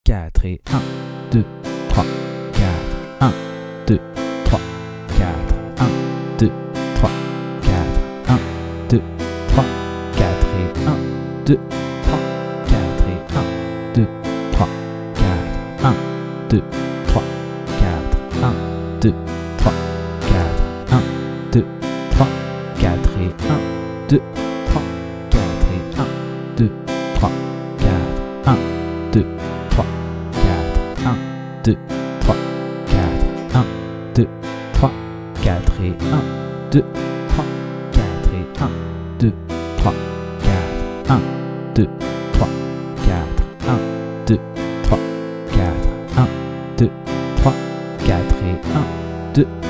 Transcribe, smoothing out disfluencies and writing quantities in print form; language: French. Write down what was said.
4 et 1, 2, 3, 4, 1, 2, 3, 4, 1, 2, 3, 4, 1, 2, 3, 4 et 1, 2, 3, 4 et 1, 2, 3, 4, 1, 2, 3, 4, 1, 2, 3, 4, 1, 2, 3, 4 et 1, 2, 3, 4 et 1, 2, 3, 4, 1, 2, 3, 4, 1, 2, 3, 4, 1, 2, 3, 4 et 1, 2, 3, 4 et 1, 2, 3, 4, 1, 2, 3, 4, 1, 2, 3, 4, 1, 2, 3, 4 et 1, 2,